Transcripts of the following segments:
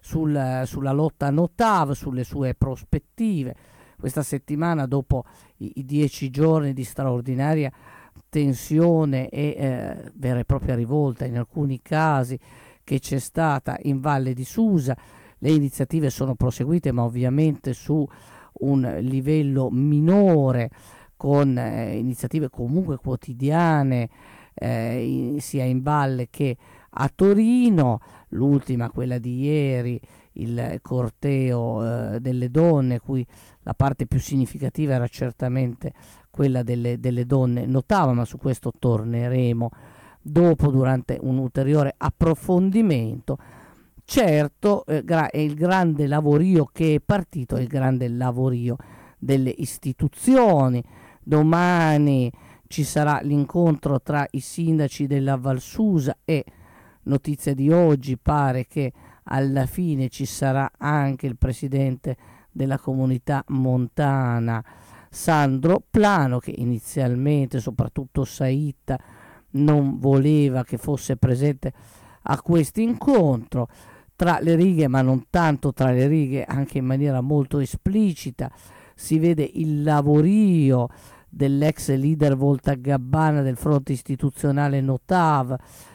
sulla lotta no TAV, sulle sue prospettive. Questa settimana, dopo i 10 giorni di straordinaria tensione e vera e propria rivolta in alcuni casi che c'è stata in Valle di Susa, le iniziative sono proseguite, ma ovviamente su un livello minore, con iniziative comunque quotidiane, sia in valle che a Torino. L'ultima, quella di ieri, il corteo delle donne, cui la parte più significativa era certamente quella delle donne notava, ma su questo torneremo dopo, durante un ulteriore approfondimento. Certo, è il grande lavorio che è partito, è il grande lavorio delle istituzioni. Domani ci sarà l'incontro tra i sindaci della Val Susa e, notizia di oggi, pare che alla fine ci sarà anche il presidente della comunità montana Sandro Plano, che inizialmente soprattutto Saitta non voleva che fosse presente a questo incontro. Tra le righe, ma non tanto tra le righe, anche in maniera molto esplicita, si vede il lavorio dell'ex leader Voltagabbana del fronte istituzionale Notav,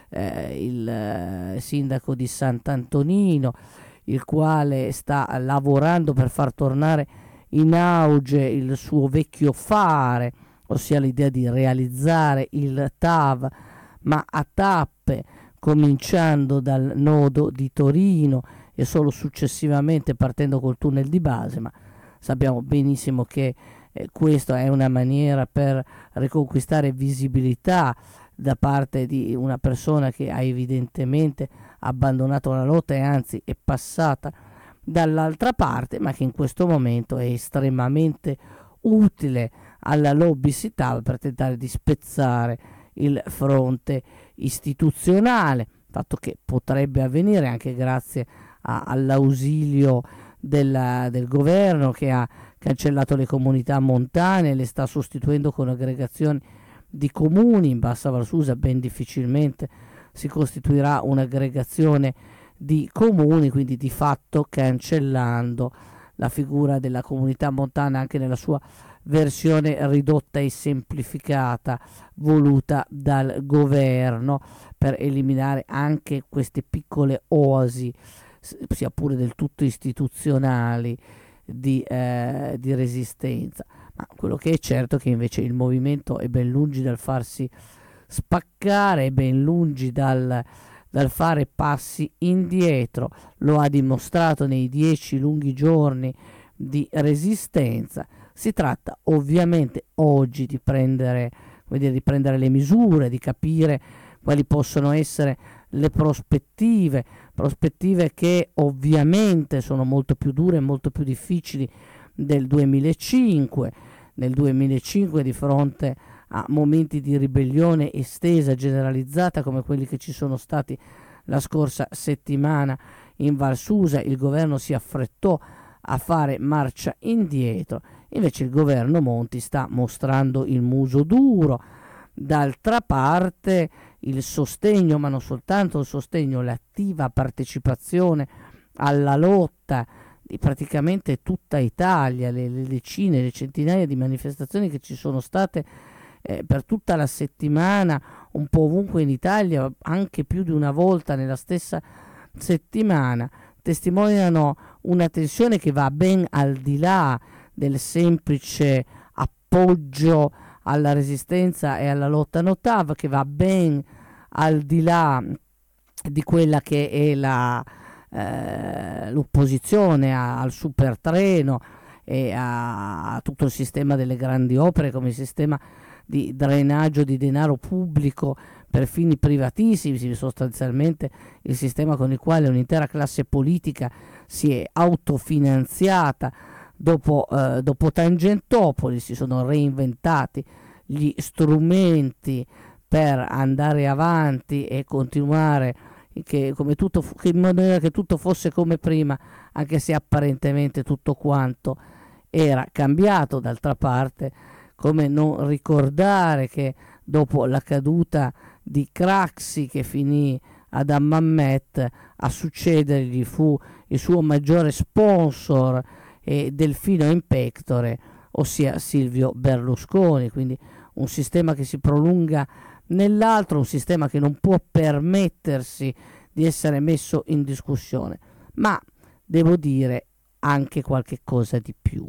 il sindaco di Sant'Antonino, il quale sta lavorando per far tornare in auge il suo vecchio fare, ossia l'idea di realizzare il TAV, ma a tappe, cominciando dal nodo di Torino e solo successivamente partendo col tunnel di base. Ma sappiamo benissimo che questa è una maniera per riconquistare visibilità da parte di una persona che ha evidentemente abbandonato la lotta e anzi è passata dall'altra parte, ma che in questo momento è estremamente utile alla lobby SITAV per tentare di spezzare il fronte istituzionale, fatto che potrebbe avvenire anche grazie all'ausilio del governo, che ha cancellato le comunità montane e le sta sostituendo con aggregazioni di comuni. In Bassa Val Susa ben difficilmente si costituirà un'aggregazione di comuni, quindi di fatto cancellando la figura della comunità montana anche nella sua versione ridotta e semplificata voluta dal governo, per eliminare anche queste piccole oasi, sia pure del tutto istituzionali, di resistenza. Ma quello che è certo è che invece il movimento è ben lungi dal farsi spaccare, è ben lungi dal fare passi indietro. Lo ha dimostrato nei 10 lunghi giorni di resistenza. Si tratta ovviamente oggi di prendere le misure, di capire quali possono essere le prospettive che ovviamente sono molto più dure e molto più difficili del 2005. Nel 2005, di fronte a momenti di ribellione estesa, generalizzata, come quelli che ci sono stati la scorsa settimana in Val Susa, il governo si affrettò a fare marcia indietro. Invece il governo Monti sta mostrando il muso duro. D'altra parte il sostegno, ma non soltanto il sostegno, l'attiva partecipazione alla lotta di praticamente tutta Italia, le decine, le centinaia di manifestazioni che ci sono state per tutta la settimana, un po' ovunque in Italia, anche più di una volta nella stessa settimana, testimoniano una tensione che va ben al di là del semplice appoggio alla resistenza e alla lotta Notav, che va ben al di là di quella che è l'opposizione al supertreno e a tutto il sistema delle grandi opere come sistema di drenaggio di denaro pubblico per fini privatissimi, sostanzialmente il sistema con il quale un'intera classe politica si è autofinanziata. Dopo Tangentopoli si sono reinventati gli strumenti per andare avanti e continuare in maniera che tutto fosse come prima, anche se apparentemente tutto quanto era cambiato. D'altra parte, come non ricordare che dopo la caduta di Craxi, che finì ad Hammamet a succedergli fu il suo maggiore sponsor e delfino in pectore, ossia Silvio Berlusconi. Quindi un sistema che si prolunga nell'altro, un sistema che non può permettersi di essere messo in discussione, ma devo dire anche qualche cosa di più.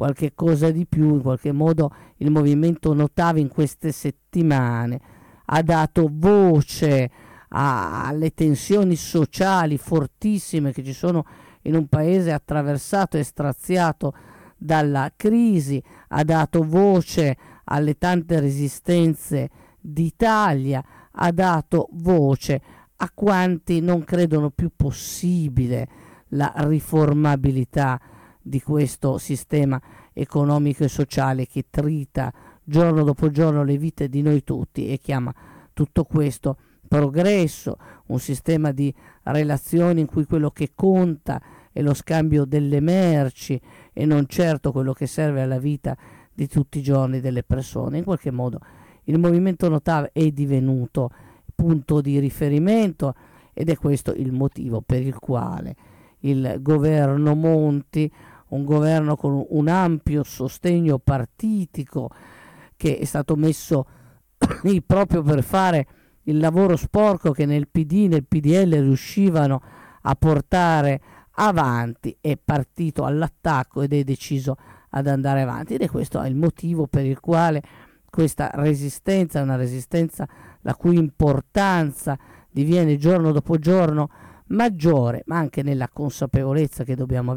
In qualche modo il movimento Notava in queste settimane ha dato voce alle tensioni sociali fortissime che ci sono in un paese attraversato e straziato dalla crisi, ha dato voce alle tante resistenze d'Italia, ha dato voce a quanti non credono più possibile la riformabilità di questo sistema economico e sociale che trita giorno dopo giorno le vite di noi tutti e chiama tutto questo progresso, un sistema di relazioni in cui quello che conta è lo scambio delle merci e non certo quello che serve alla vita di tutti i giorni delle persone. In qualche modo il movimento Notava è divenuto punto di riferimento ed è questo il motivo per il quale il governo Monti, un governo con un ampio sostegno partitico che è stato messo lì proprio per fare il lavoro sporco che nel PD, nel PDL riuscivano a portare avanti, è partito all'attacco ed è deciso ad andare avanti, ed è questo il motivo per il quale questa resistenza è una resistenza la cui importanza diviene giorno dopo giorno maggiore, ma anche nella consapevolezza che dobbiamo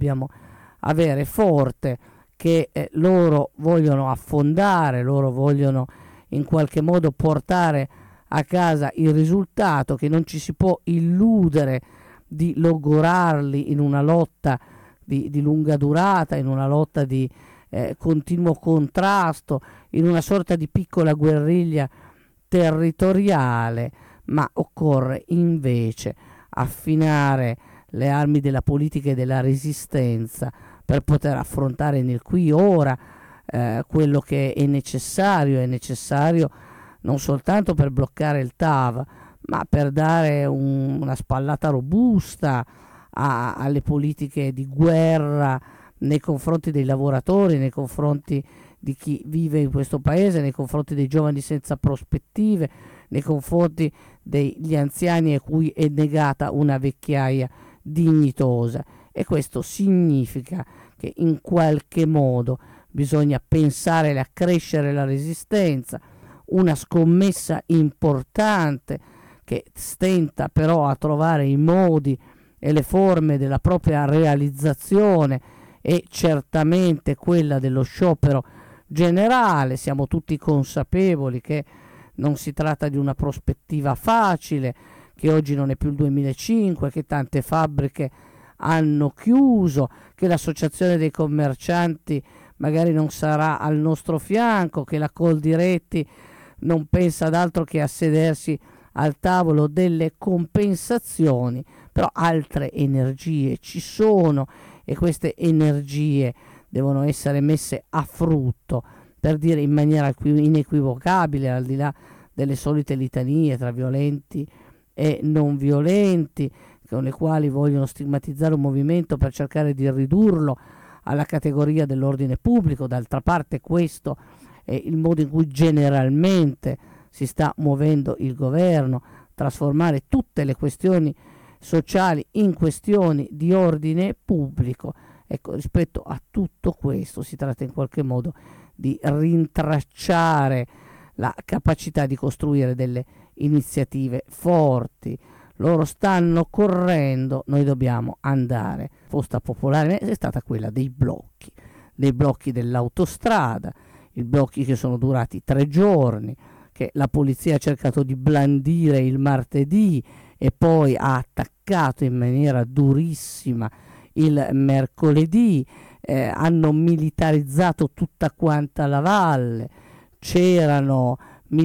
avere forte, che loro vogliono affondare, loro vogliono in qualche modo portare a casa il risultato, che non ci si può illudere di logorarli in una lotta di lunga durata, in una lotta di continuo contrasto, in una sorta di piccola guerriglia territoriale, ma occorre invece affinare le armi della politica e della resistenza per poter affrontare nel qui e ora quello che è necessario non soltanto per bloccare il TAV, ma per dare una spallata robusta alle politiche di guerra nei confronti dei lavoratori, nei confronti di chi vive in questo paese, nei confronti dei giovani senza prospettive, nei confronti degli anziani a cui è negata una vecchiaia dignitosa. E questo significa che in qualche modo bisogna pensare e accrescere la resistenza, una scommessa importante che stenta però a trovare i modi e le forme della propria realizzazione, e certamente quella dello sciopero generale. Siamo tutti consapevoli che non si tratta di una prospettiva facile, che oggi non è più il 2005, che tante fabbriche hanno chiuso, che l'associazione dei commercianti magari non sarà al nostro fianco, che la Coldiretti non pensa ad altro che a sedersi al tavolo delle compensazioni, però altre energie ci sono e queste energie devono essere messe a frutto, per dire in maniera inequivocabile, al di là delle solite litanie tra violenti e non violenti, con le quali vogliono stigmatizzare un movimento per cercare di ridurlo alla categoria dell'ordine pubblico. D'altra parte questo è il modo in cui generalmente si sta muovendo il governo, trasformare tutte le questioni sociali in questioni di ordine pubblico. Ecco, rispetto a tutto questo si tratta in qualche modo di rintracciare la capacità di costruire delle iniziative forti. Loro stanno correndo, noi dobbiamo andare. La risposta popolare è stata quella dei blocchi dell'autostrada, i blocchi che sono durati 3 giorni, che la polizia ha cercato di blandire il martedì e poi ha attaccato in maniera durissima il mercoledì. Hanno militarizzato tutta quanta la valle, c'erano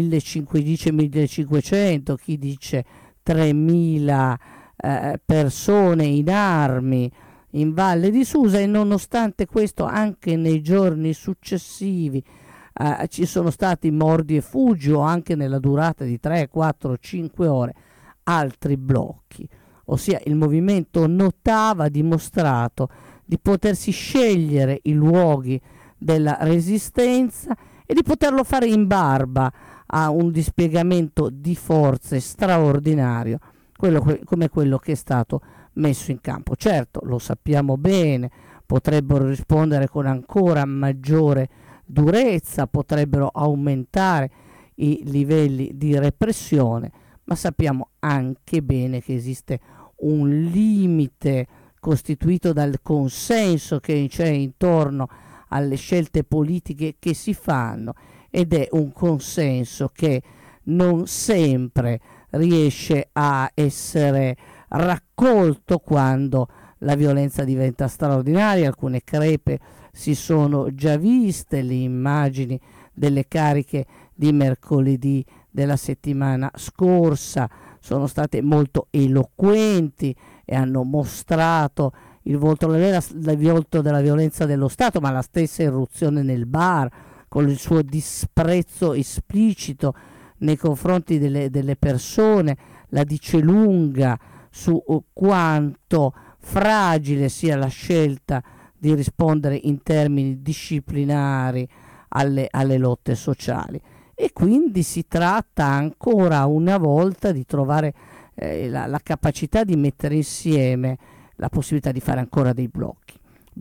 1500, chi dice 3000 persone in armi in Valle di Susa, e nonostante questo anche nei giorni successivi ci sono stati mordi e fuggi, o anche nella durata di 3, 4, 5 ore altri blocchi, ossia il movimento notava dimostrato di potersi scegliere i luoghi della resistenza e di poterlo fare in barba a un dispiegamento di forze straordinario, come quello che è stato messo in campo. Certo, lo sappiamo bene, potrebbero rispondere con ancora maggiore durezza, potrebbero aumentare i livelli di repressione, ma sappiamo anche bene che esiste un limite costituito dal consenso che c'è intorno alle scelte politiche che si fanno, ed è un consenso che non sempre riesce a essere raccolto quando la violenza diventa straordinaria. Alcune crepe si sono già viste, le immagini delle cariche di mercoledì della settimana scorsa sono state molto eloquenti e hanno mostrato il volto della violenza dello Stato, ma la stessa irruzione nel bar con il suo disprezzo esplicito nei confronti delle persone la dice lunga su quanto fragile sia la scelta di rispondere in termini disciplinari alle lotte sociali. E quindi si tratta ancora una volta di trovare la capacità di mettere insieme la possibilità di fare ancora dei blocchi,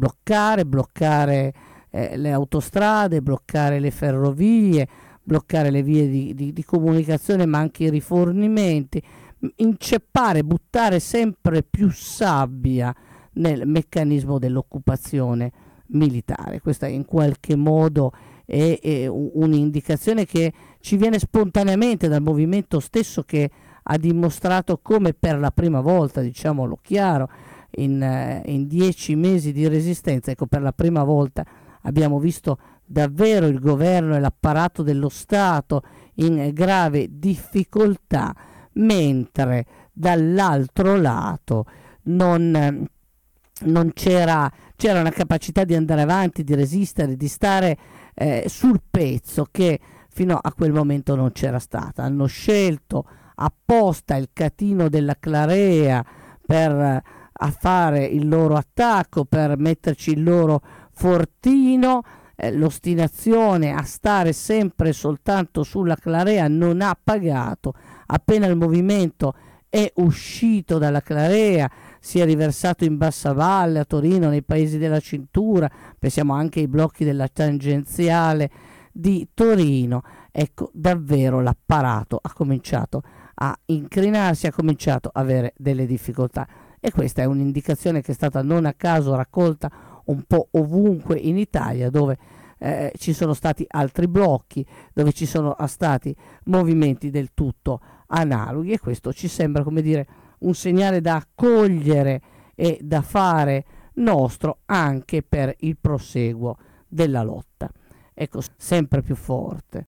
bloccare le autostrade, bloccare le ferrovie, bloccare le vie di comunicazione, ma anche i rifornimenti, inceppare, buttare sempre più sabbia nel meccanismo dell'occupazione militare. Questa in qualche modo è un'indicazione che ci viene spontaneamente dal movimento stesso, che ha dimostrato come per la prima volta, diciamolo chiaro, in 10 mesi di resistenza, ecco, per la prima volta abbiamo visto davvero il governo e l'apparato dello Stato in grave difficoltà, mentre dall'altro lato non c'era una capacità di andare avanti, di resistere, di stare sul pezzo, che fino a quel momento non c'era stata. Hanno scelto apposta il catino della Clarea per fare il loro attacco, per metterci il loro fortino. L'ostinazione a stare sempre soltanto sulla Clarea non ha pagato. Appena il movimento è uscito dalla Clarea, si è riversato in bassa valle, a Torino, nei paesi della cintura, pensiamo anche ai blocchi della tangenziale di Torino. Ecco, davvero l'apparato ha cominciato a incrinarsi, ha cominciato a avere delle difficoltà, e questa è un'indicazione che è stata non a caso raccolta un po' ovunque in Italia, dove ci sono stati altri blocchi, dove ci sono stati movimenti del tutto analoghi, e questo ci sembra, come dire, un segnale da accogliere e da fare nostro anche per il proseguo della lotta. Ecco, sempre più forte,